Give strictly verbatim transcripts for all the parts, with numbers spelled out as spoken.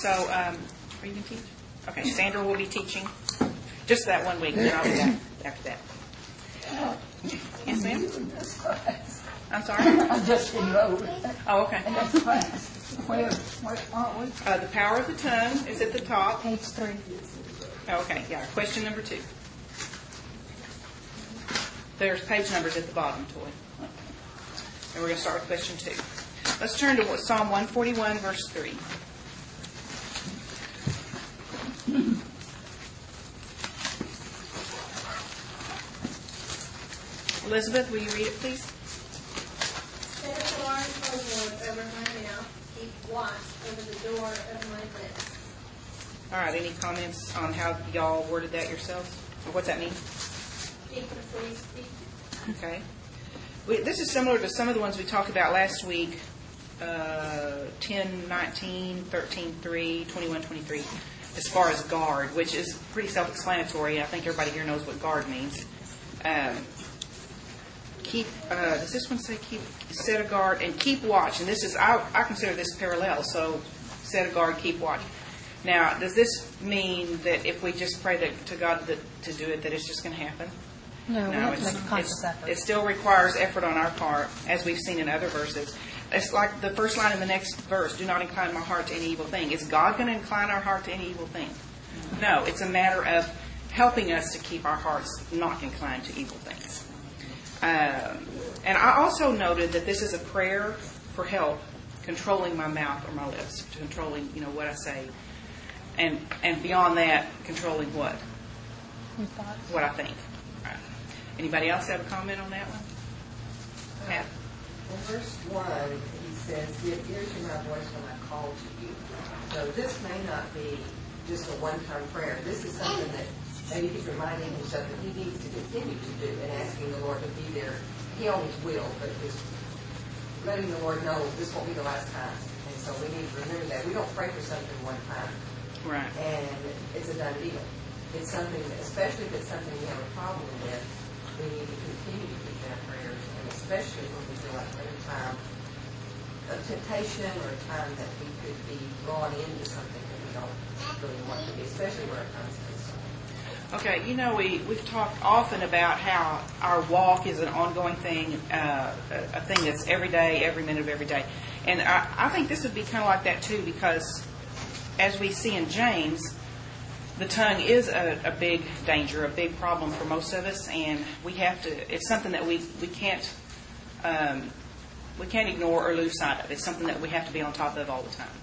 So, um, are you going to teach? Okay, Sandra will be teaching just that one week, and then I'll be back after that. Yes, ma'am? I'm sorry? I'm just enrolled. Oh, okay. And that's class. Where, where are we? Uh, the power of the tongue is at the top. Page three. Oh, okay, yeah, question number two. There's page numbers at the bottom, Toy. And we're going to start with question two. Let's turn to Psalm one forty-one, verse three. Elizabeth, will you read it, please? Set a guard, O Lord, over my mouth. Keep watch over the door of my lips. All right, any comments on how y'all worded that yourselves? Or what's that mean? Speak before you speak. Okay. We, this is similar to some of the ones we talked about last week, uh, ten, nineteen, thirteen, three, twenty-one, twenty-three, as far as guard, which is pretty self-explanatory. I think everybody here knows what guard means. Um, keep, uh, does this one say keep, set a guard, and keep watch? And this is, I, I consider this parallel, so set a guard, keep watch. Now, does this mean that if we just pray to, to God that, to do it, that it's just going to happen? No, we No, have to it's, make a conscious it's, effort. it still requires effort on our part, as we've seen in other verses. It's like the first line in the next verse, do not incline my heart to any evil thing. Is God going to incline our heart to any evil thing? No, it's a matter of helping us to keep our hearts not inclined to evil things. Um, and I also noted that this is a prayer for help controlling my mouth or my lips, controlling, you know, what I say. And and beyond that, controlling what? Your thoughts? What I think. Right. Anybody else have a comment on that one? Pat? In verse one, he says, give ear to my voice when I call to you. So this may not be just a one-time prayer. This is something that maybe he's reminding himself that he needs to continue to do and asking the Lord to be there. He always will, but just letting the Lord know this won't be the last time. And so we need to remember that. We don't pray for something one time. Right. And it's a done deal. It's something that, especially if it's something we have a problem with, we need to continue to keep our prayers, and especially when we feel like we're in a time of temptation or a time that we could be drawn into something that we don't really want to be, especially where it comes to this. Okay, you know, we, we've talked often about how our walk is an ongoing thing, uh, a, a thing that's every day, every minute of every day. And I, I think this would be kind of like that too, because as we see in James, the tongue is a, a big danger, a big problem for most of us, and we have to. It's something that we we can't um, we can't ignore or lose sight of. It's something that we have to be on top of all the time.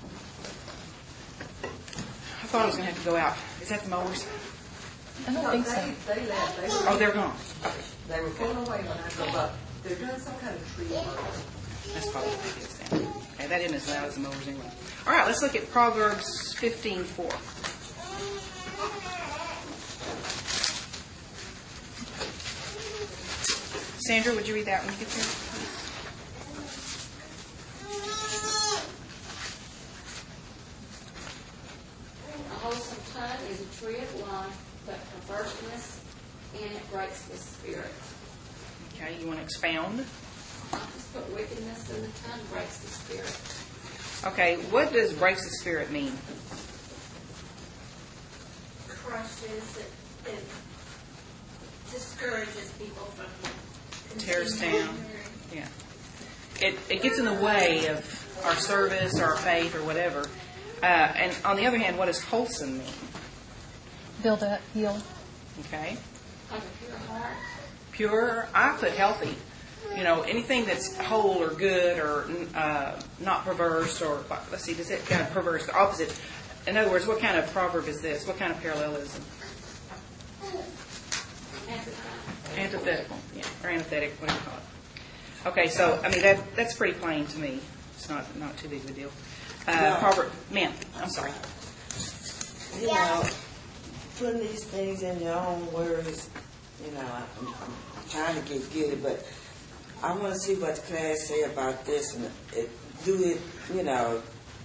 I thought I was going to have to go out. Is that the mowers? I don't No, think they, so. they left. They were, Oh, they're gone. They were pulling away when I drove up. They're doing some kind of tree work. That's probably what it is then. Okay, that isn't as loud as the mowers anyway. All right, let's look at Proverbs fifteen four. Sandra, would you read that when you get there? A wholesome tongue is a tree of life, but perverseness in it breaks the spirit. Okay, you want to expound? Just put wickedness in the tongue breaks the spirit. Okay, what does breaks the spirit mean? Crushes, it, it discourages people from Tears continuing. down. Yeah. It it gets in the way of our service or our faith or whatever. Uh, and on the other hand, what does wholesome mean? Build up, heal. Okay. Like a pure heart. Pure, I put healthy. You know, anything that's whole or good or uh, not perverse or, let's see, does it kind of perverse, the opposite. In other words, what kind of proverb is this? What kind of parallelism? Antithetical, yeah, or antithetic, whatever you call it. Okay, so, I mean, that that's pretty plain to me. It's not not too big of a deal. Uh, Yeah. Proverb, ma'am, I'm sorry. You know, putting these things in your own words, you know, I'm, I'm trying to get good, but I want to see what the class say about this and it, do it, you know,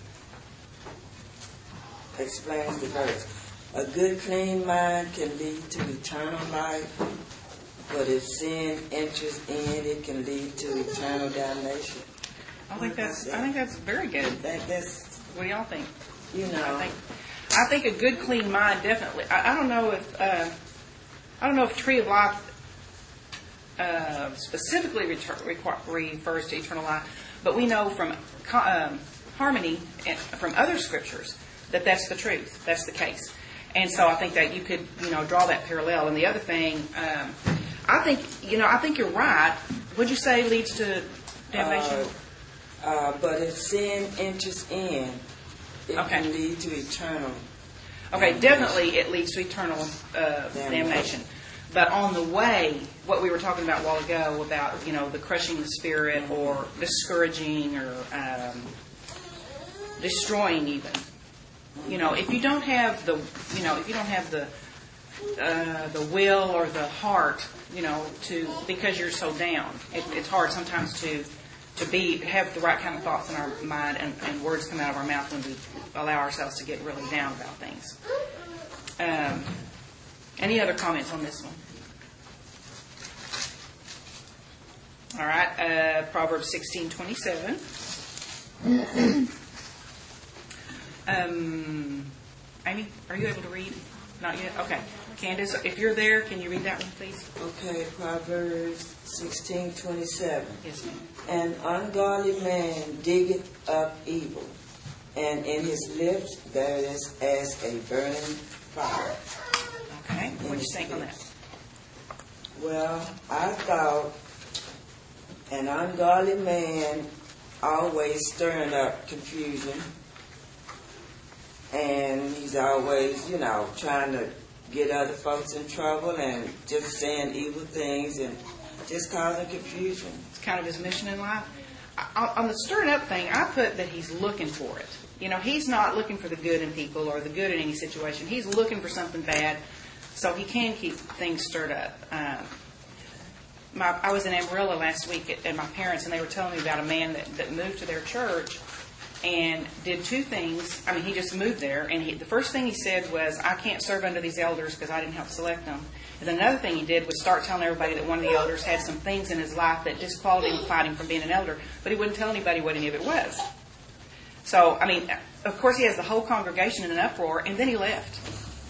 explains the verse. A good, clean mind can lead to eternal life, but if sin enters in, it can lead to eternal damnation. I think that's I think that's very good. That, that's, What do y'all think? you know. I think, I think a good, clean mind definitely. I, I don't know if uh, I don't know if Tree of Life uh, specifically retur- requ- refers to eternal life, but we know from co- um, Harmony and from other scriptures that that's the truth. That's the case, and so I think that you could, you know, draw that parallel. And the other thing, um, I think, you know, I think you're right. Would you say leads to damnation? Uh, uh, but if sin enters in, it Okay. can lead to eternal. Okay, definitely it leads to eternal uh, damnation. But on the way, what we were talking about a while ago about, you know, the crushing the spirit or discouraging or um, destroying even. You know, if you don't have the, you know, if you don't have the uh, the will or the heart, you know, to because you're so down, it, it's hard sometimes to to be have the right kind of thoughts in our mind and, and words come out of our mouth when we allow ourselves to get really down about things. Um, any other comments on this one? All right, uh, Proverbs sixteen twenty-seven. um, Amy, are you able to read? Not yet? Okay. Candace, if you're there, can you read that one, please? Okay, Proverbs sixteen twenty-seven. Yes, ma'am. An ungodly man diggeth up evil, and in his lips there is as a burning fire. Okay. What do you think on that? Well, I thought an ungodly man always stirring up confusion, and he's always, you know, trying to get other folks in trouble and just saying evil things and just causing confusion. It's kind of his mission in life. I, on the stirring up thing, I put that he's looking for it. You know, he's not looking for the good in people or the good in any situation. He's looking for something bad so he can keep things stirred up. Um, my, I was in Amarillo last week at, at my parents', and they were telling me about a man that, that moved to their church and did two things. I mean, he just moved there, and he, the first thing he said was, I can't serve under these elders because I didn't help select them. And then another thing he did was start telling everybody that one of the elders had some things in his life that disqualified him from being an elder, but he wouldn't tell anybody what any of it was. So, I mean, of course he has the whole congregation in an uproar, and then he left.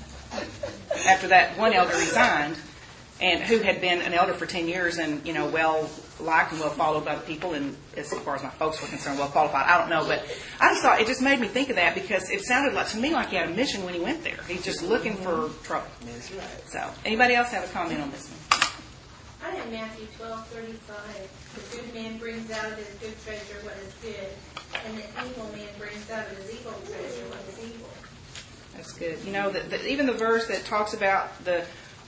After that one elder resigned, and who had been an elder for ten years and, you know, well liked and well followed by the people, and as far as my folks were concerned, well qualified. I don't know, but I just thought it just made me think of that because it sounded like to me like he had a mission when he went there. He's just looking for trouble. That's right. So, anybody else have a comment on this one? I have Matthew twelve thirty-five. The good man brings out of his good treasure what is good, and the evil man brings out of his evil treasure what is evil. That's good. You know, the, the, even the verse that talks about the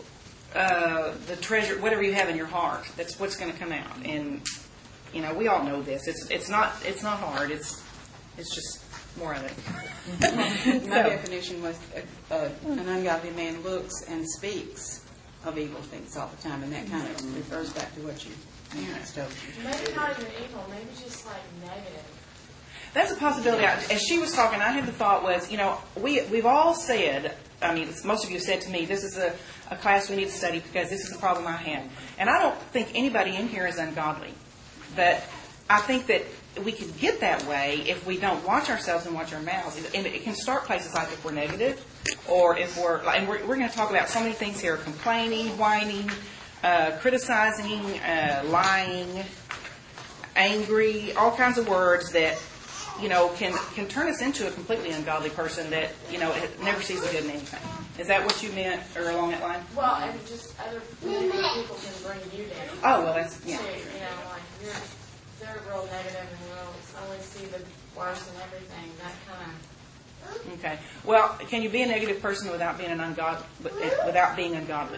uh, the treasure, whatever you have in your heart, that's what's going to come out. And you know, we all know this. It's it's not it's not hard. It's it's just more of it. My So- definition was uh, uh, an ungodly man looks and speaks of evil things all the time, and that kind of refers back to what your parents told you. Maybe not even evil, maybe just like negative. That's a possibility. I- As she was talking, I had the thought was, you know, we, we've all said, I mean, most of you have said to me, this is a, a class we need to study because this is the problem I have. And I don't think anybody in here is ungodly. But I think that we could get that way if we don't watch ourselves and watch our mouths. And it can start places like if we're negative or if we're, and we're, we're going to talk about so many things here, complaining, whining, uh, criticizing, uh, lying, angry, all kinds of words that, you know, can can turn us into a completely ungodly person that, you know, never sees the good in anything. Is that what you meant, or along that line? Well, and just other negative people can bring you down. Oh, well, that's, yeah. Too, you know, like you're, they're real negative and real, only see the worst in everything, that kind of. Okay. Well, can you be a negative person without being an ungod without being ungodly?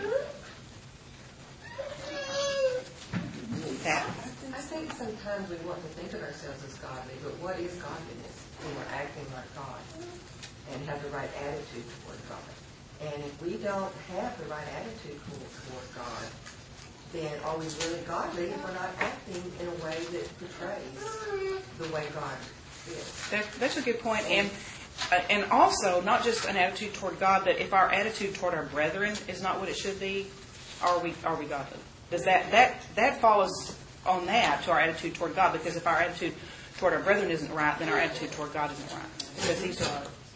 Pat? I think sometimes we want to think of ourselves as godly, but what is godliness when we're acting like God and have the right attitude toward God? And if we don't have the right attitude toward God, then are we really godly if we're not acting in a way that portrays the way God is? That, that's a good point. And uh, and also, not just an attitude toward God, but if our attitude toward our brethren is not what it should be, are we are we godly? Does that that that follows on that to our attitude toward God? Because if our attitude toward our brethren isn't right, then our attitude toward God isn't right. Because these are our,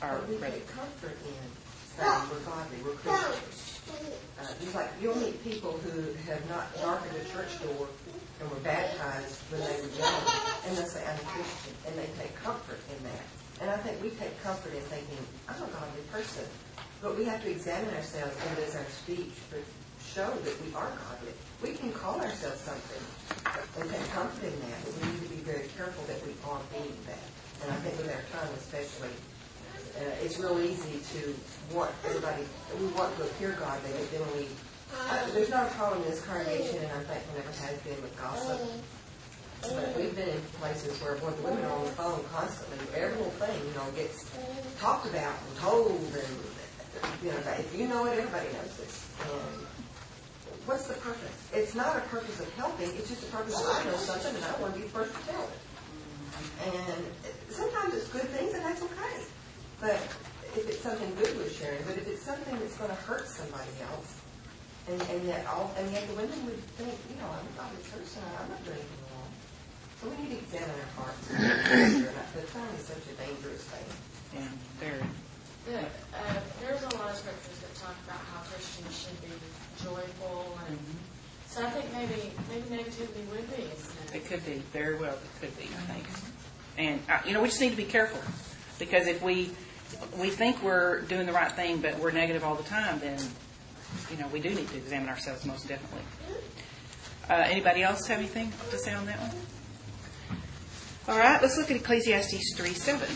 our But we brother. take comfort in saying we're godly, we're Christians. Uh, just like you'll meet people who have not darkened a church door and were baptized when they were young, and they'll say, I'm a Christian, and they take comfort in that. And I think we take comfort in thinking, I'm a godly person. But we have to examine ourselves, and does our speech show that we are godly? We can call ourselves something and take comfort in that, but we need to be very careful that we are being that. And I think with our tongue especially, uh, it's real easy to want everybody, we want to appear godly, but then we, uh, there's not a problem in this congregation, and I'm thankful never has been with gossip. But we've been in places where, boy, the women are on the phone constantly. Every little thing, you know, gets talked about and told, and, you know, if you know it, everybody knows this. And what's the purpose? It's not a purpose of helping. It's just a purpose of I know something, and I want to be the first to tell it. And sometimes it's good things, and that's okay. But if it's something good we're sharing, but if it's something that's going to hurt somebody else, and, and yet all, and yet the women would think, you know, I'm a godly person, I'm not doing anything wrong. So we need to examine our hearts. The tongue is such a dangerous thing. Yeah, very. The, uh, there's a lot of scriptures that talk about how Christians should be joyful, and so I think maybe maybe negativity would be a sin. It could be, very well, it could be, I think. And, uh, you know, we just need to be careful, because if we we think we're doing the right thing, but we're negative all the time, then, you know, we do need to examine ourselves most definitely. Uh, anybody else have anything to say on that one? All right, let's look at Ecclesiastes three seven.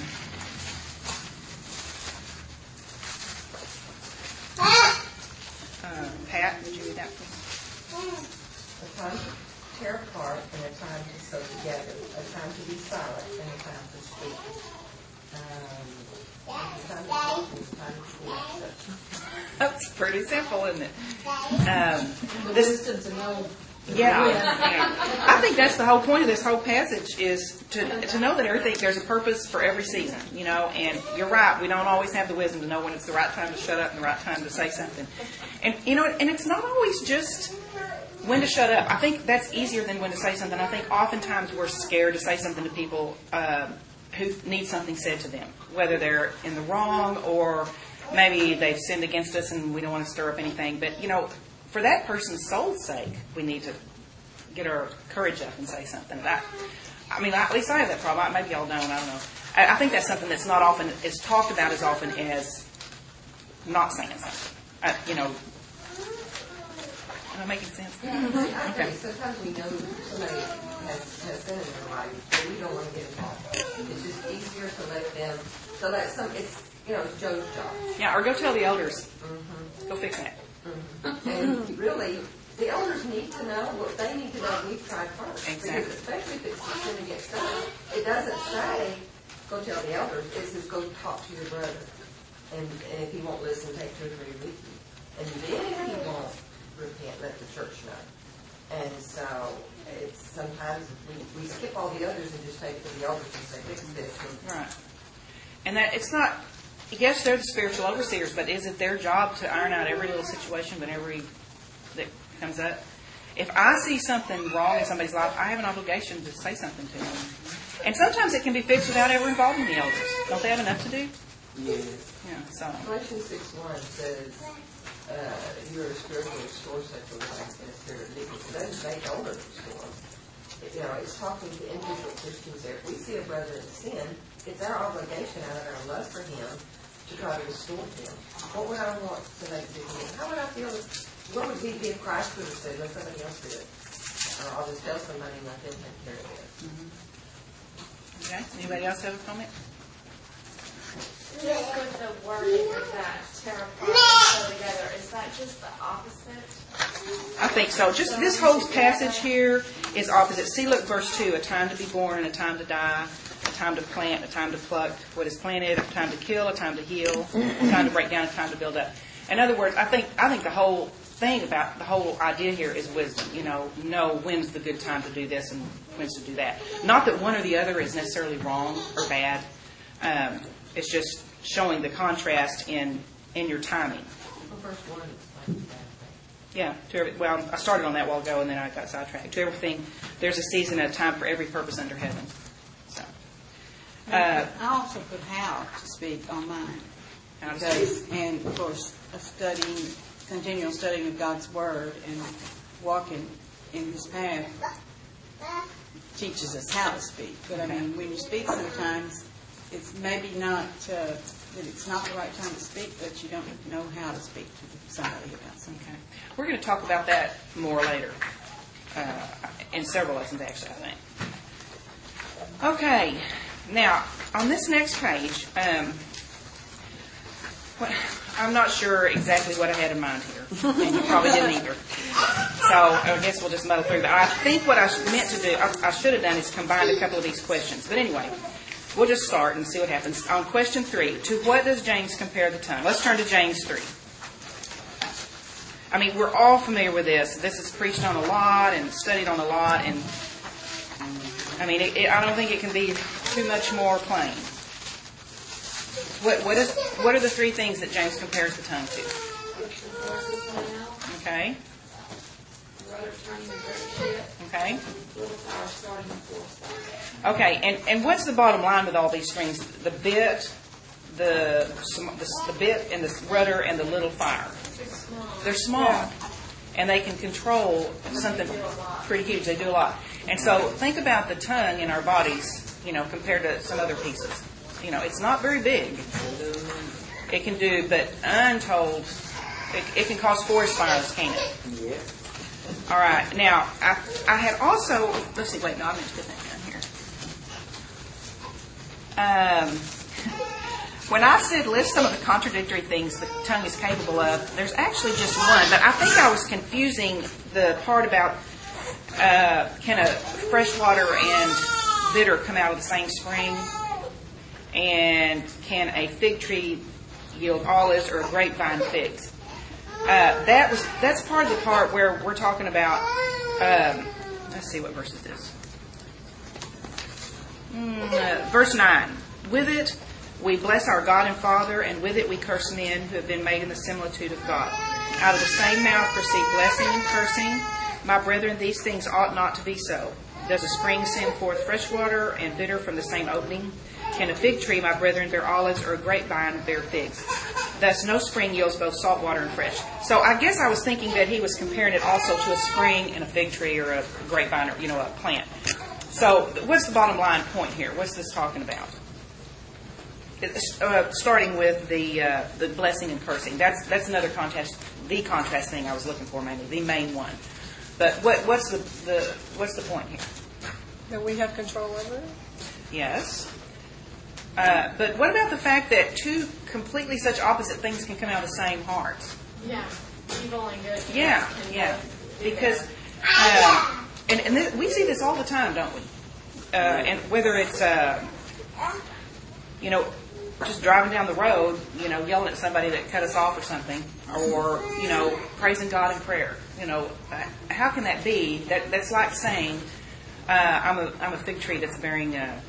Uh, Pat, would you read that, please? A time to tear apart and a time to sew together, a time to be silent and a time to speak. Um, a time to talk and a time to be upset. That's pretty simple, isn't it? Um, The this, wisdom to know. yeah, yeah. I think that's the whole point of this whole passage is to to know that everything there's a purpose for every season, you know. And you're right, we don't always have the wisdom to know when it's the right time to shut up and the right time to say something. And you know, and it's not always just when to shut up. I think that's easier than when to say something. I think oftentimes we're scared to say something to people uh, who need something said to them, whether they're in the wrong or maybe they've sinned against us and we don't want to stir up anything. But, you know, for that person's soul's sake, we need to get our courage up and say something. That, I mean, at least I have that problem. Maybe y'all don't. I don't know. I, I think that's something that's not often, is talked about as often as not saying something. Uh, you know, am I making sense? I agree. Sometimes we know somebody has, has sinned in their life, but we don't want to get involved. It's just easier to let them, to let some, it's, you know, it's Joe's job. Yeah, or go tell the elders. Mm-hmm. Go fix that. Mm-hmm. And really, the elders need to know what they need to know. We've tried first. Exactly. Because especially if it's a sin against us, it doesn't say, go tell the elders. It says, go talk to your brother. And, and if he won't listen, take two or three with you. And then if he won't repent, let the church know. And so it's sometimes we, we skip all the others and just take it to the elders and say, fix this. Right. And that it's not, yes, they're the spiritual overseers, but is it their job to iron out every little situation whenever he, that comes up? If I see something wrong in somebody's life, I have an obligation to say something to them. And sometimes it can be fixed without ever involving the elders. Don't they have enough to do? Yes. Yeah, so. Galatians six one says, uh, you are a spiritual restore such a life in a spirit of meekness. It doesn't say elder restore. It, you know, it's talking to individual Christians there. If we see a brother in sin, it's our obligation out of our love for him to try to restore him. What would I want to make to him? How would I feel? If, what would we be if Christ would have said, let somebody else do it? Or I'll just tell somebody and let them take care of it. Mm-hmm. Okay. Anybody else have a comment? Just with the wording of that, tear apart and sew together, is that just the opposite? I think so. Just this whole passage here is opposite. See, look, verse two, a time to be born and a time to die, a time to plant, a time to pluck what is planted, a time to kill, a time to heal, a time to break down, a time to build up. In other words, I think I think the whole thing about the whole idea here is wisdom. You know, know when's the good time to do this and when's to do that. Not that one or the other is necessarily wrong or bad. Um, it's just showing the contrast in in your timing. Well, verse one explains that. Yeah. To every, well, I started on that a while ago, and then I got sidetracked. To everything, there's a season and a time for every purpose under heaven. So, Uh, I also put how to speak on mine. How to Because- And of course, a studying, continual studying of God's Word and walking in His path teaches us how to speak. But I mean, when you speak sometimes, it's maybe not, uh, that it's not the right time to speak, but you don't know how to speak to somebody about something. Okay. We're going to talk about that more later, uh, in several lessons, actually, I think. Okay. Now, on this next page, um, what, I'm not sure exactly what I had in mind here, and you probably didn't either. So I guess we'll just muddle through. But I think what I meant to do, I, I should have done, is combined a couple of these questions. But anyway, we'll just start and see what happens. On question three, to what does James compare the tongue? Let's turn to James three. I mean, we're all familiar with this. This is preached on a lot and studied on a lot, and I mean, it, it, I don't think it can be too much more plain. What, what is? What are the three things that James compares the tongue to? Okay. Rudder turning the great ship, Okay. little fire starting the forest. Okay. And, and what's the bottom line with all these things? The bit, the sm- the, the bit, and the rudder, and the little fire. They're small, and they can control something pretty huge. They do a lot. And so think about the tongue in our bodies, you know, compared to some other pieces. You know, it's not very big. It can do, but untold, it, it can cause forest fires, can't it? Yeah. All right. Now, I, I had also, let's see, wait, no, I meant to put that down here. Um, when I said list some of the contradictory things the tongue is capable of, there's actually just one, but I think I was confusing the part about uh, can a freshwater and bitter come out of the same spring? And can a fig tree yield olives or a grapevine figs? Uh, that was that's part of the part where we're talking about. Um, let's see, what verse is this? Mm, uh, verse nine. With it we bless our God and Father, and with it we curse men who have been made in the similitude of God. Out of the same mouth proceed blessing and cursing. My brethren, these things ought not to be so. Does a spring send forth fresh water and bitter from the same opening? Can a fig tree, my brethren, bear olives, or a grapevine bear figs? Thus no spring yields both salt water and fresh. So I guess I was thinking that he was comparing it also to a spring and a fig tree or a grapevine or, you know, a plant. So what's the bottom line point here? What's this talking about? It's, uh, starting with the uh, the blessing and cursing. That's that's another contrast, the contrast thing I was looking for, mainly the main one. But what what's the, the what's the point here? That we have control over it? Yes. Uh, but what about the fact that two completely such opposite things can come out of the same heart? Yeah, evil and good. Yeah, can yeah. both do Because, that. uh, and, and th- we see this all the time, don't we? Uh, and whether it's, uh, you know, just driving down the road, you know, yelling at somebody that cut us off or something, or, you know, praising God in prayer. You know, uh, how can that be? That That's like saying, uh, I'm a I'm a fig tree that's bearing uh,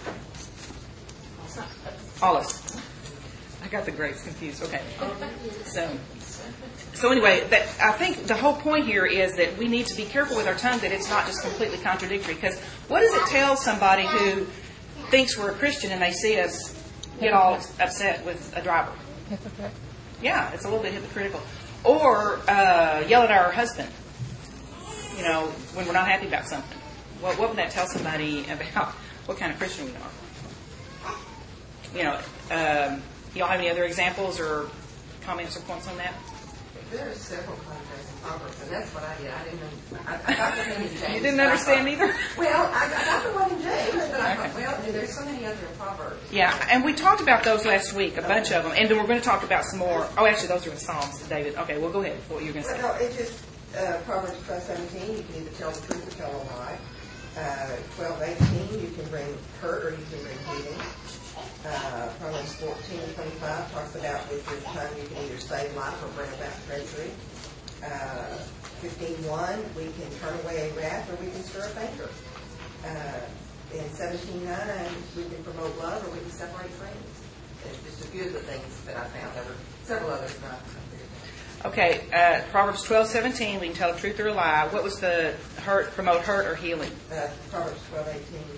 olives. I got the grapes confused. Okay. So, so anyway, that, I think the whole point here is that we need to be careful with our tongue, that it's not just completely contradictory. Because what does it tell somebody who thinks we're a Christian and they see us get all upset with a driver? Hypocrite. Yeah, it's a little bit hypocritical. Or uh, yell at our husband, you know, when we're not happy about something. What, what would that tell somebody about what kind of Christian we are? You know, um, y'all have any other examples or comments or points on that? There are several contrasts in Proverbs, and that's what I did. I didn't. I, I got the thing in James. You didn't but I understand thought- either? Well, I got, I got the one in James, but I Okay. thought, well, there's so many other in Proverbs. Yeah, and we talked about those last week, a bunch of them, and then we're going to talk about some more. Oh, actually, those are in Psalms, David. Okay, well, go ahead. What you were going to say? Well, no, it just uh, Proverbs twelve seventeen. You can either tell the truth or tell a lie. Uh, twelve eighteen. You can bring hurt or you can bring healing. Uh, Proverbs fourteen twenty-five talks about with your tongue you can either save life or bring about treachery. Uh, fifteen one, we can turn away a wrath or we can stir up anger. Uh, in seventeen nine, we can promote love or we can separate friends. It's just a few of the things that I found. There were several others, but I figured. Okay, uh, Proverbs twelve seventeen, we can tell the truth or a lie. What was the hurt, promote hurt or healing? Uh, Proverbs twelve eighteen.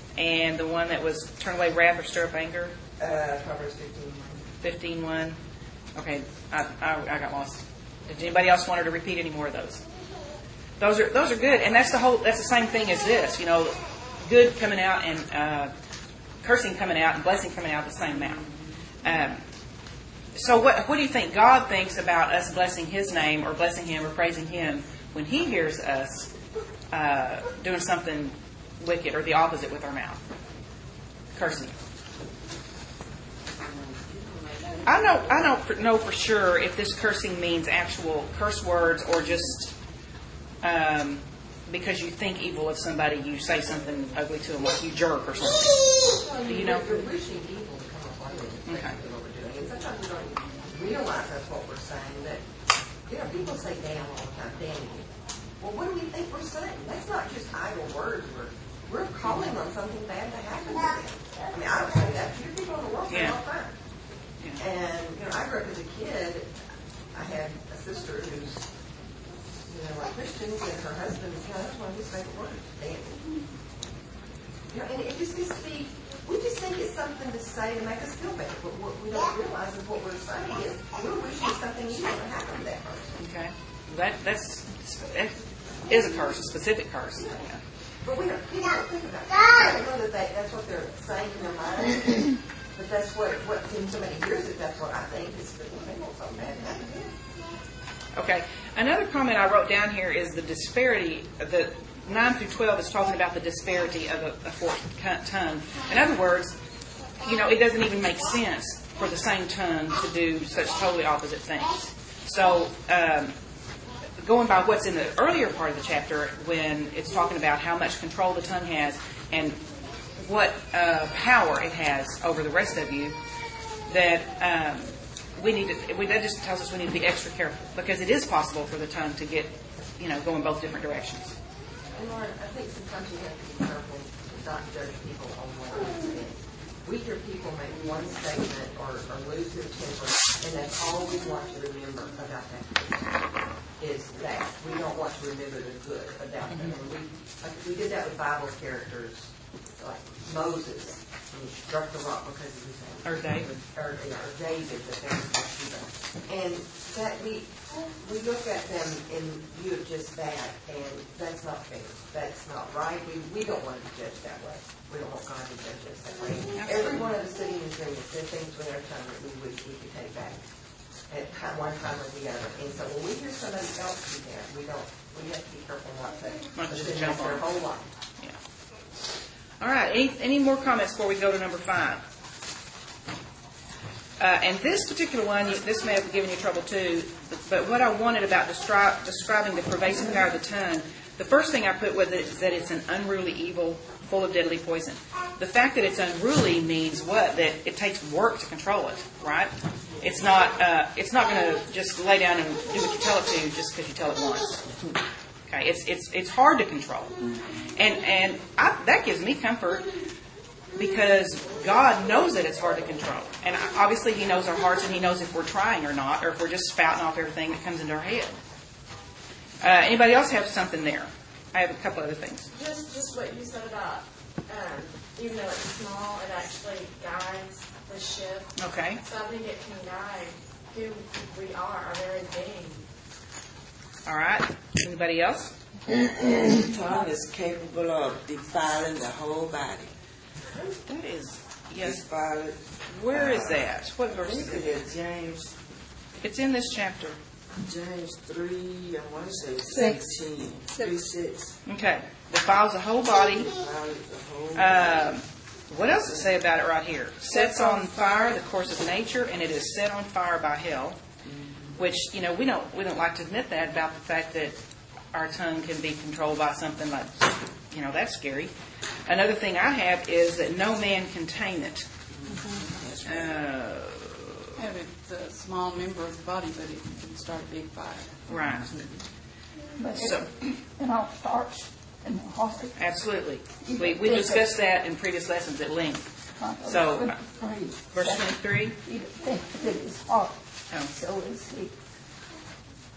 And the one that was turn away wrath or stir up anger, Uh, Proverbs fifteen. fifteen one. Okay, I, I, I got lost. Did anybody else want her to repeat any more of those? Those are those are good, and that's the whole. That's the same thing as this. You know, good coming out and uh, cursing coming out and blessing coming out of the same mouth. Um, so what what do you think God thinks about us blessing His name or blessing Him or praising Him when He hears us uh, doing something wicked or the opposite with our mouth, cursing? I don't I don't know for sure if this cursing means actual curse words or just um, because you think evil of somebody, you say something ugly to them, like you jerk or something. Do you know? You're wishing evil to come upon you. Okay. What we're doing. And sometimes we don't even realize that's what we're saying. That, you know, people say damn all the time, damn you. Well, what do we think we're saying? That's not just idle words. We're, we're calling on something bad to happen to them. I mean, I don't say that. Your people in the world say it all the time. Yeah. And, you know, I grew up as a kid. I had a sister who's, you know, like Christians, and her husband, you know, that's one of his favorite words, damn. You know, and it just needs to be, we just think it's something to say to make us feel better. But what we don't realize is what we're saying is we're wishing something evil to happen to that person. Okay. That that's that is a curse, a specific curse. Yeah. But we don't, people don't think about that. I don't know that they, that's what they're saying in their mind. But that's what, what, in so many years, if that's what I think, is that they want something bad to happen to them. Okay. Another comment I wrote down here is the disparity. The nine through twelve is talking about the disparity of a, a forked tongue. In other words, you know, it doesn't even make sense for the same tongue to do such totally opposite things. So, um, going by what's in the earlier part of the chapter, when it's talking about how much control the tongue has and what uh, power it has over the rest of you, that um, we need to, we, that just tells us we need to be extra careful, because it is possible for the tongue to get, you know, go in both different directions. And Lauren, I think sometimes you have to be careful to not judge people on what they say. We hear people make one statement or, or lose their temper, and that's all we want to remember about that person, is that. We don't want to remember the good about them. And we, like, we did that with Bible characters, like Moses, when he struck the rock because he was angry. Or David. Or, yeah, or David, that there was Bathsheba. And that we we look at them in view of just that, and that's not fair. That's not right. We we don't want to be judged that way. We don't want God to judge us that way. Every one of us sitting in this room has said things with our tongue that we wish we could take back at one time or the other. And so when we hear somebody else do that, we don't. We have to be careful not to Not just assume jump that's their on. whole life. Yeah. All right. Any any more comments before we go to number five? Uh, and this particular one, you, this may have given you trouble too, but, but what I wanted about descri- describing the pervasive power of the tongue, the first thing I put was that, is that it's an unruly evil full of deadly poison. The fact that it's unruly means what? That it takes work to control it, right? It's not uh, it's not going to just lay down and do what you tell it to just because you tell it once. Okay, it's it's it's hard to control, and and I, that gives me comfort, because God knows that it's hard to control. And obviously He knows our hearts, and He knows if we're trying or not, or if we're just spouting off everything that comes into our head. Uh, anybody else have something there? I have a couple other things. Just, just what you said about, um, even though it's small, it actually guides the ship. Okay. So I think it can guide who we are, our very being. All right. Anybody else? The tongue is capable of defiling the whole body. That is, yes. Defiling. Where is that? What I verse think is it it? is James, It's in this chapter. James three, I want to say Six. sixteen. Six. three six. Okay. Defiles the whole body. Defiles the whole body. Um, what else does it say about it right here? Sets on fire the course of nature, and it is set on fire by hell. Which, you know, we don't we don't like to admit that about the fact that our tongue can be controlled by something like, you know, that's scary. Another thing I have is that no man can tame it. That's right. Uh, Yeah, it's a small member of the body, but it can start a big fire. right. But So, it, it all starts in the heart. absolutely. We we discussed that in previous lessons at length. So, uh, verse twenty-three. You think that it is heart, Oh. so is he.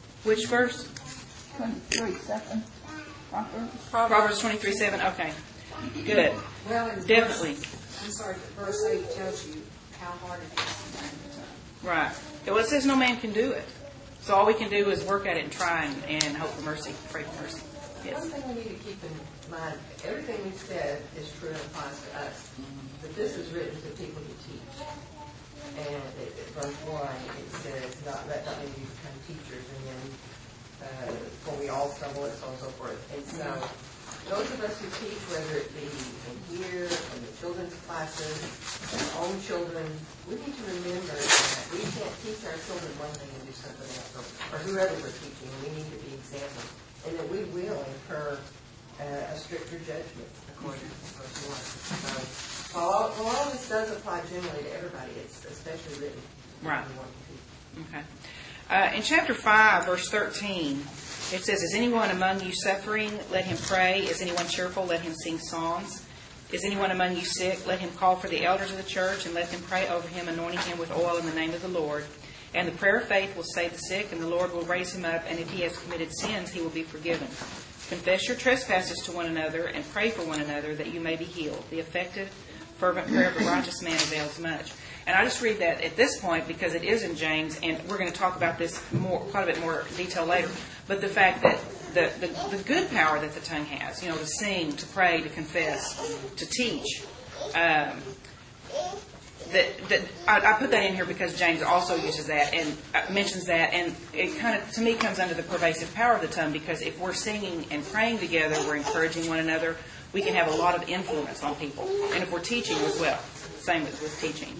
Which verse? Twenty-three, second. Proverbs. Proverbs twenty-three seven. Okay. Good. Well, in Definitely. Verse, I'm sorry, but verse eight tells you how hard it is to learn the tongue. Right. Well, it says no man can do it. So all we can do is work at it and try and, and hope for mercy, pray for mercy. Yes. One thing we need to keep in mind, everything we've said is true and applies to us. But this is written to people who teach. And it, it, verse one, it says, not let not many of you become teachers, and then, uh, for we all stumble, and so on and so forth. And so, those of us who teach, whether it be in here, in the children's classes, our own children, we need to remember that we can't teach our children one thing and do something else, or, or whoever we're teaching. We need to be examples, and that we will incur uh, a stricter judgment according to verse one. So, while all, while all this does apply generally to everybody, it's especially written to Right. everyone who teaches. Okay. Uh, in chapter five, verse thirteen, it says, "Is anyone among you suffering? Let him pray. Is anyone cheerful? Let him sing psalms. Is anyone among you sick? Let him call for the elders of the church and let them pray over him, anointing him with oil in the name of the Lord. And the prayer of faith will save the sick, and the Lord will raise him up, and if he has committed sins, he will be forgiven. Confess your trespasses to one another and pray for one another that you may be healed. The effective, fervent prayer of a righteous man avails much." And I just read that at this point because it is in James, and we're going to talk about this more, quite a bit more detail later. But the fact that the, the, the good power that the tongue has, you know, to sing, to pray, to confess, to teach, um, that, that I, I put that in here because James also uses that and mentions that, and it kind of, to me, comes under the pervasive power of the tongue, because if we're singing and praying together, we're encouraging one another, we can have a lot of influence on people. And if we're teaching as well, same with, with teaching.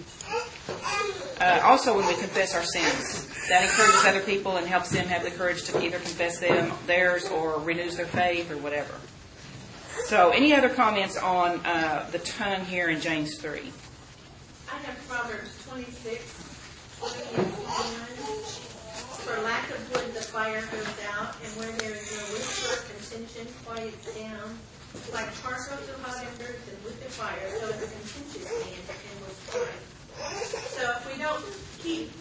Uh, also, when we confess our sins, that encourages other people and helps them have the courage to either confess them theirs or renews their faith or whatever. So, any other comments on uh, the tongue here in James three? I have Proverbs twenty-six, twenty and twenty-nine. For lack of wood, the fire goes out, and where there is no whisper, contention quiets down. Like charcoal to hot embers and with the fire, so is a contentious man and will strife. So if we don't keep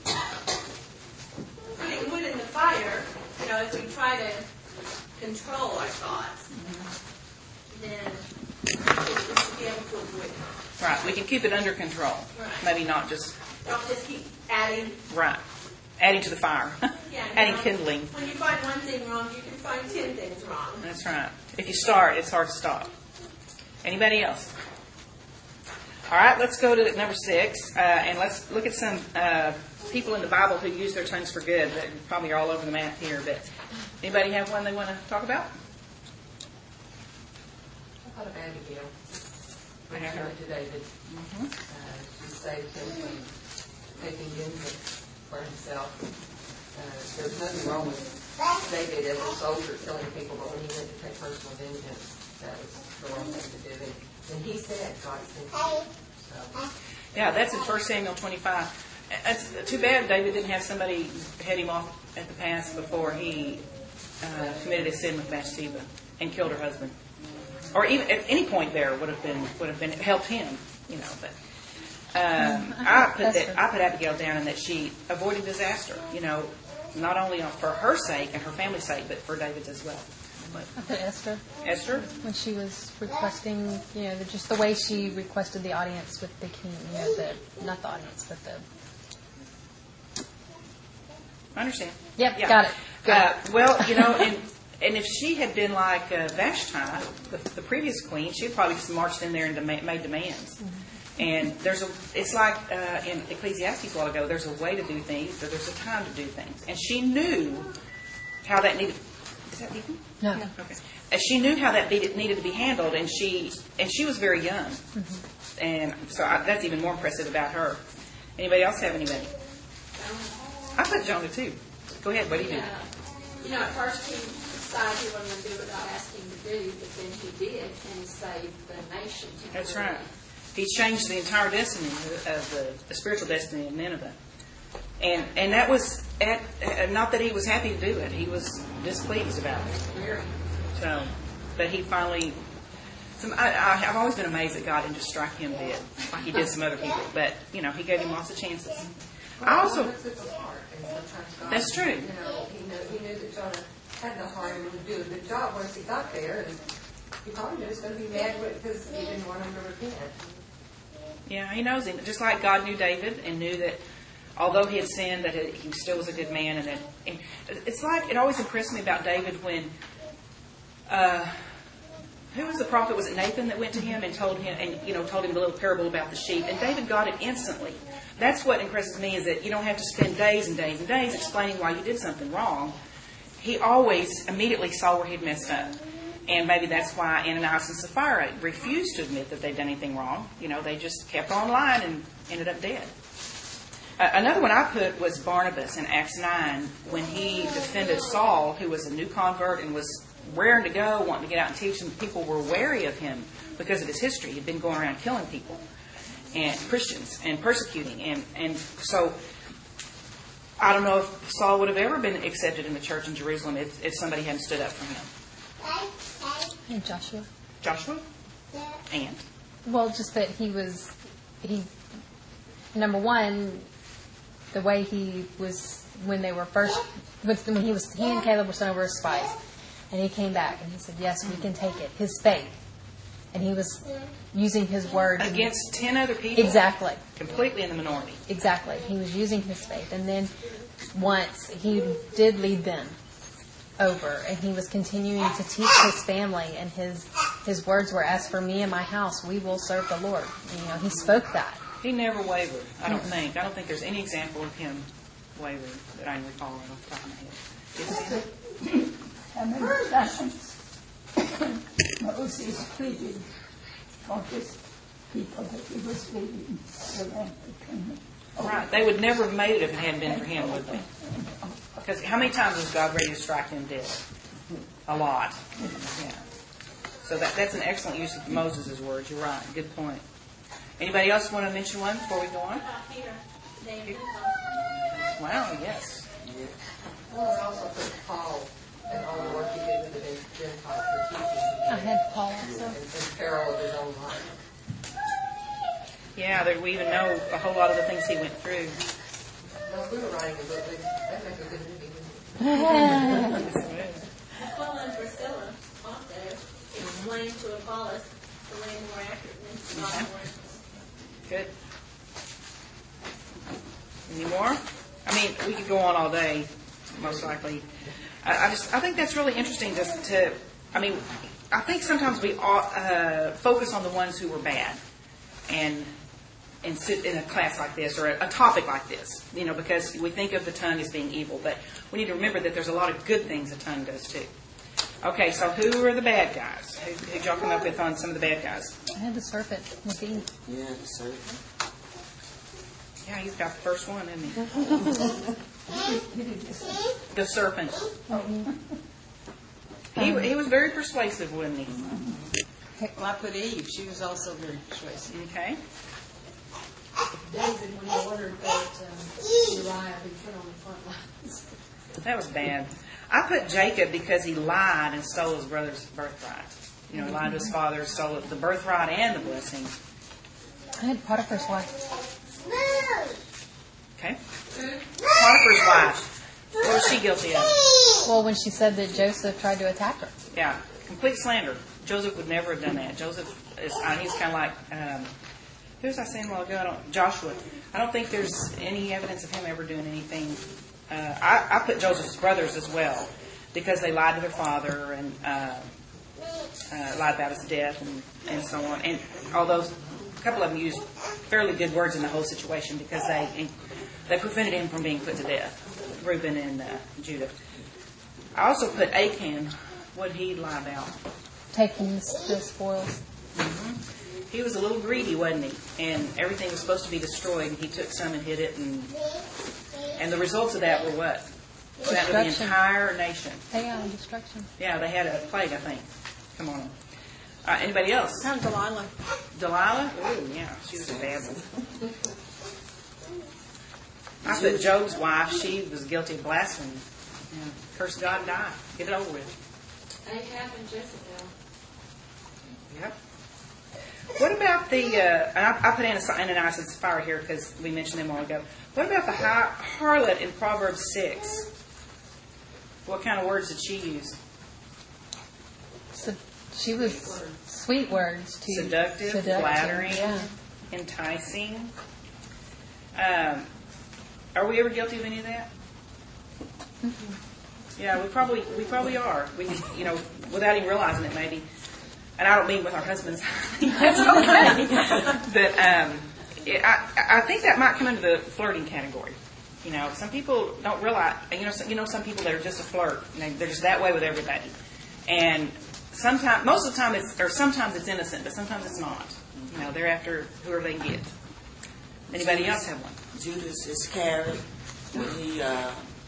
putting wood in the fire, you know, if we try to control our thoughts, then we'll be able to avoid it. Right, we can keep it under control. Right. Maybe not just, Don't just keep adding. right, adding to the fire, Yeah, adding you know, kindling. When you find one thing wrong, you can find ten things wrong. That's right. If you start, it's hard to stop. Anybody else? All right, let's go to number six, uh, and let's look at some uh, people in the Bible who use their tongues for good. That probably are all over the map here, but anybody have one they want to talk about? I thought of Abigail. I have her. To David. Mm-hmm. Uh, she saved him from taking vengeance for himself. Uh, there's nothing wrong with David as a soldier killing people, but when he went to take personal vengeance, that was the wrong thing to do. And, and he said, God sent him. So, Yeah, that's in First Samuel twenty-five. It's too bad David didn't have somebody head him off at the pass before he uh, committed a sin with Bathsheba and killed her husband. Or even at any point there would have been would have been helped him, you know. But um, I put that I put Abigail down in that she avoided disaster, you know, not only for her sake and her family's sake, but for David's as well. But I put Esther Esther, when she was requesting, you know, the, just the way she requested the audience with the king, you know, the not the audience, but the. I understand. Yep, Yeah. got it. Got Uh, well, you know, and and if she had been like uh, Vashti, the, the previous queen, she had probably just marched in there and dema- made demands. Mm-hmm. And there's a, it's like uh, in Ecclesiastes a while ago. There's a way to do things, but there's a time to do things. And she knew how that needed. Is that Ethan? No. Okay. And she knew how that needed, needed to be handled, and she and she was very young. Mm-hmm. And so I, that's even more impressive about her. Anybody else have anybody? I put Jonah too. Go ahead. What do you do? Yeah. You know, at first he decided he wasn't going to do what God asked him to do, but then he did, and he saved the nation. That's right. He changed the entire destiny of the, the spiritual destiny of Nineveh. And and that was, at, uh, not that he was happy to do it. He was displeased about it. So, but he finally, some, I, I, I've always been amazed that God didn't just strike him dead like he did some other people. But, you know, he gave him lots of chances. I also, that's true. You know, he knew, he knew that Jonah had the heart and would do a good job once he got there. And He probably was going to be mad because he didn't want him to repent. Yeah, he knows him. Just like God knew David and knew that although he had sinned, that he still was a good man. And that and it's like, it always impressed me about David when, uh, who was the prophet? Was it Nathan that went to him and told him, and you know, told him the little parable about the sheep? And David got it instantly. That's what impresses me, is that you don't have to spend days and days and days explaining why you did something wrong. He always immediately saw where he'd messed up. And maybe that's why Ananias and Sapphira refused to admit that they'd done anything wrong. You know, they just kept on lying and ended up dead. Uh, another one I put was Barnabas in Acts nine, when he defended Saul, who was a new convert and was raring to go, wanting to get out and teach, and people were wary of him because of his history. He'd been going around killing people, and Christians, and persecuting. And, and so I don't know if Saul would have ever been accepted in the church in Jerusalem if, if somebody hadn't stood up for him. And Joshua. Joshua? And? Well, just that he was, he, number one, the way he was, when they were first, when he was, he and Caleb were sent over as spies, and he came back and he said, yes, we can take it. His faith. And he was using his word. Against ten other people? Exactly. Completely in the minority. Exactly. He was using his faith. And then once he did lead them over, and he was continuing to teach his family, and his his words were, as for me and my house, we will serve the Lord. You know, he spoke that. He never wavered, I don't think. I don't think there's any example of him wavering that I can recall right off the top of my head. Is there? How many times Moses pleaded for his people that he was leading the land between them? Right. They would never have made it if it hadn't been for him, would they? Because how many times was God ready to strike them dead? A lot. Yeah. So that that's an excellent use of Moses' words. You're right. Good point. Anybody else want to mention one before we go on? Peter, David. Wow, yes. Yeah. Well, I also put Paul and all the work he did with the Gentiles for teaching. I had Paul also. And, and peril of his own life. Yeah, there, we even know a whole lot of the things he went through. Well, if we were writing a book, that'd make a good movie, wouldn't it? Aquila and Priscilla also explained to Apollos the way more accurately than God's word. Good. Any more? I mean, we could go on all day, most likely. I, I just, I think that's really interesting to, to I mean, I think sometimes we uh, focus on the ones who were bad, and and sit in a class like this or a, a topic like this, you know, because we think of the tongue as being evil, but we need to remember that there's a lot of good things the tongue does too. Okay, so who are the bad guys? Who did y'all come up with on some of the bad guys? I had the serpent with Eve. Yeah, the serpent. Yeah, he's got the first one, isn't he? The serpent. He he was very persuasive, wasn't he? Well, I put Eve. She was also very persuasive. Okay. David, when he ordered that um, Uriah be put on the front lines. That was bad. I put Jacob because he lied and stole his brother's birthright. You know, he lied to his father, stole the birthright and the blessing. I had Potiphar's wife. Okay. Potiphar's wife. What was she guilty of? Well, when she said that Joseph tried to attack her. Yeah, complete slander. Joseph would never have done that. Joseph is, uh, he's kind of like, um, who was I saying a while ago? I don't, Joshua. I don't think there's any evidence of him ever doing anything. Uh, I, I put Joseph's brothers as well because they lied to their father and uh, uh, lied about his death and, and so on. And although a couple of them used fairly good words in the whole situation because they they prevented him from being put to death, Reuben and uh, Judah. I also put Achan. What did he lie about? Taking the spoils. Mm-hmm. He was a little greedy, wasn't he? And everything was supposed to be destroyed, and he took some and hid it, and and the results of that were what? That was the entire nation. Yeah, destruction. Yeah, they had a plague, I think. Come on. Uh, anybody else? I'm Delilah. Delilah? Ooh, yeah, she was a bad one. I put Job's wife. She was guilty of blasphemy. Yeah. Curse God and die. Get it over with. Ahab and Jezebel. Yep. What about the, uh, and I, I put Ananias and Sapphira here because we mentioned them a while ago. What about the harlot in Proverbs six? What kind of words did she use? So she was sweet words to Seductive, flattering, Yeah. enticing. Um, are we ever guilty of any of that? Yeah, we probably we probably are. We you know without even realizing it maybe. And I don't mean with our husbands. That's okay. But um, it, I I think that might come into the flirting category. You know, some people don't realize. You know, some, you know some people that are just a flirt. And they, they're just that way with everybody. And sometimes, most of the time, it's or sometimes it's innocent, but sometimes it's not. You know, they're after whoever they can get. Anybody else have one? Judas Iscariot, when he, uh,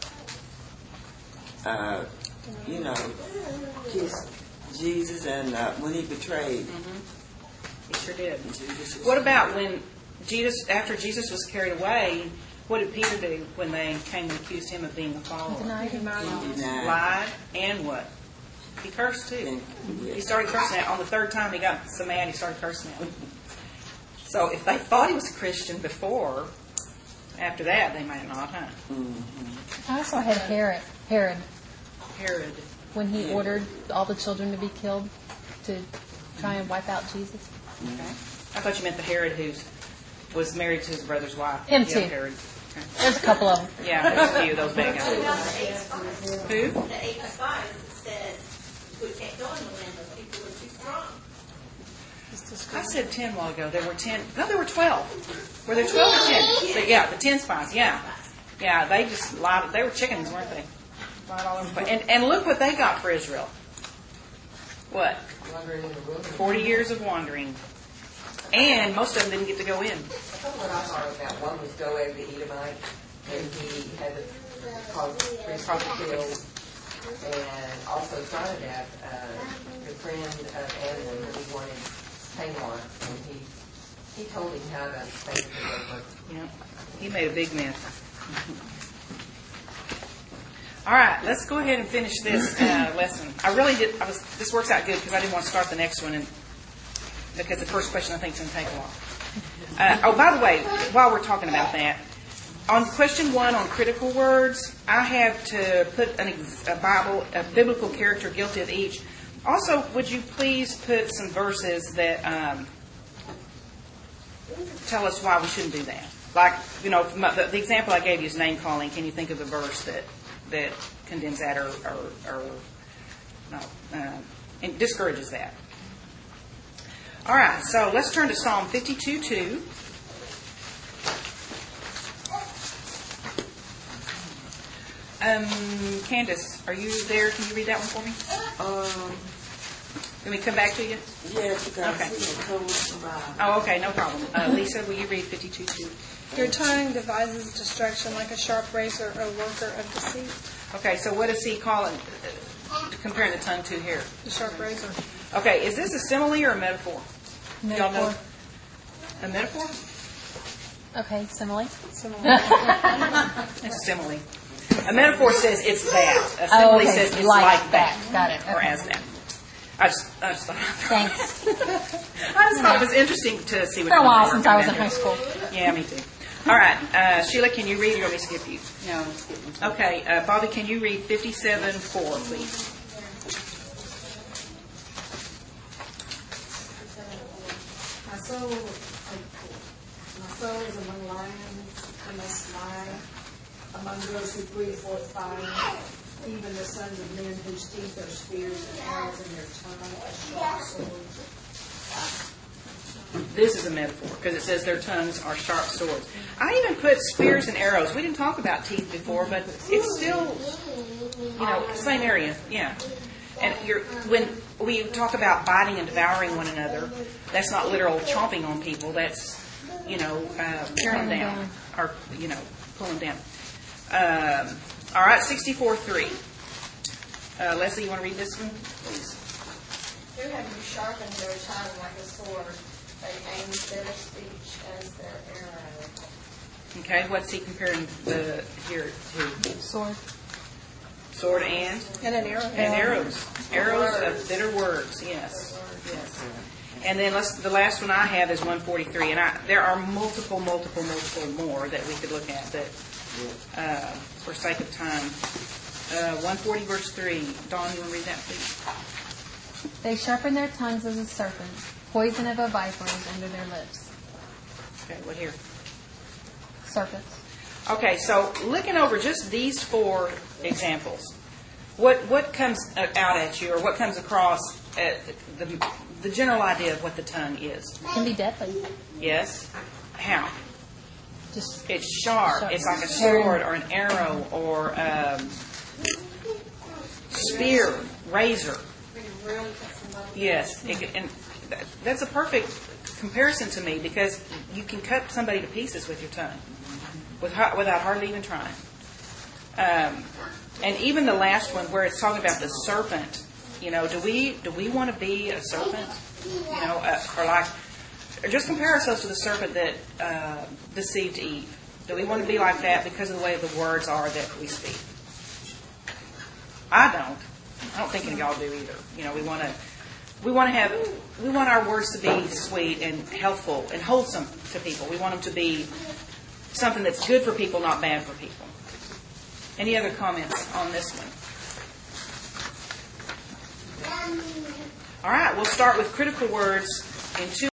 uh, you know, kissed Jesus, and uh, when he betrayed. Mm-hmm. He sure did. Judas What about when Jesus, after Jesus was carried away, what did Peter do when they came and accused him of being a follower? Denied him. He denied. Lied, and what? He cursed too. He started cursing out. On the third time he got so mad he started cursing out. So if they thought he was a Christian before, after that they might not, huh? Mm-hmm. I also had Herod. Herod. Herod. When he ordered all the children to be killed to try and wipe out Jesus. Okay. I thought you meant the Herod who was married to his brother's wife. Him Yeah, too. Herod. Okay. There's a couple of them. Yeah, there's a few of those bad What about guys. the eight spies? Who? The eight spies, it says, we can't go in the land, those people were too strong. I said ten a while ago. There were ten. No, there were twelve. Were there twelve or ten? The- yeah, the ten spies. Yeah, yeah. They just lied. They were chickens, weren't they? Lied all over the place. And and look what they got for Israel. What? Wandering in the wilderness. Forty years of wandering, and most of them didn't get to go in. What I thought about, one was Doeg the Edomite, and he had to cause three property kills, and also Jonadab, uh, the friend of Amnon, that he wanted Tamar, and he he told him how to make it work. Yeah, he made a big mess. All right, let's go ahead and finish this uh, lesson. I really did. I was. This works out good because I didn't want to start the next one, and because the first question I think is going to take a while. Uh, oh, by the way, while we're talking about that, on question one on critical words, I have to put an ex- a Bible, a biblical character guilty of each. Also, would you please put some verses that um, tell us why we shouldn't do that? Like, you know, my, the, the example I gave you is name calling. Can you think of a verse that that condemns that or, or, or no, uh, and discourages that? All right, so let's turn to Psalm fifty-two two. Um, Candace, are you there? Can you read that one for me? Um, Can we come back to you? yeah, because Okay. we can cover some, Oh, okay, no problem. Uh, Lisa, will you read fifty-two two? Your tongue devises destruction like a sharp razor, a worker of deceit. Okay, so what is he calling, uh, comparing the tongue to here? The sharp razor. Okay, is this a simile or a metaphor? Y'all know? Metaphor. A metaphor? Okay, simile. Similar. It's a simile. A metaphor says it's that. A simile Oh, okay. says it's Like like, that. that. Got it. Or Okay. as that. I just, I just thought. Thanks. I just thought it was interesting to see what. It's been a while you since I was in remember. high school. Yeah, me too. All right, uh, Sheila, can you read? Or you want me to skip you? No, skip one. Okay, uh, Bobby, can you read fifty-seven four, please? My soul, my soul is among lions, I must lie among those who breathe forth fire, even the sons of men whose teeth are spears and arrows in their tongue, a sharp sword. This is a metaphor because it says their tongues are sharp swords. I even put spears and arrows. We didn't talk about teeth before, but it's still, you know, same area. Yeah. And you're, when we talk about biting and devouring one another, that's not literal chomping on people. That's, you know, uh, tearing them down or, you know, pulling them down. Um, all right, sixty-four three. Uh, Leslie, you want to read this one, please? Who have you sharpened their tongue like a sword? They aim their speech as their arrow. Okay, what's he comparing the here to? Sword. Sword and? And an arrow. And arrows. Arrows of bitter words, yes. Yes. And then let's, the last one I have is one forty-three, and I, there are multiple, multiple, multiple more that we could look at, but uh, for sake of time. Uh, one forty verse three. Dawn, you want to read that, please? They sharpen their tongues as a serpent. Poison of a viper is under their lips. Okay, what here? Serpents. Okay, so looking over just these four examples, what what comes out at you, or what comes across at the the general idea of what the tongue is? It can be deadly. Yes. How? Just It's sharp. Sharp. It's like a sword or an arrow or um, spear, razor. We can really cut somebody. Yes, it, can- and that, that's a perfect comparison to me, because you can cut somebody to pieces with your tongue, with, without hardly even trying. Um, and even the last one, where it's talking about the serpent, you know, do we do we want to be a serpent? You know, uh, or like, or just compare ourselves to the serpent that uh, deceived Eve. Do we want to be like that because of the way the words are that we speak? I don't. I don't think any of y'all do either. You know, we want to. We want to have, we want our words to be sweet and helpful and wholesome to people. We want them to be something that's good for people, not bad for people. Any other comments on this one? All right, we'll start with critical words in two.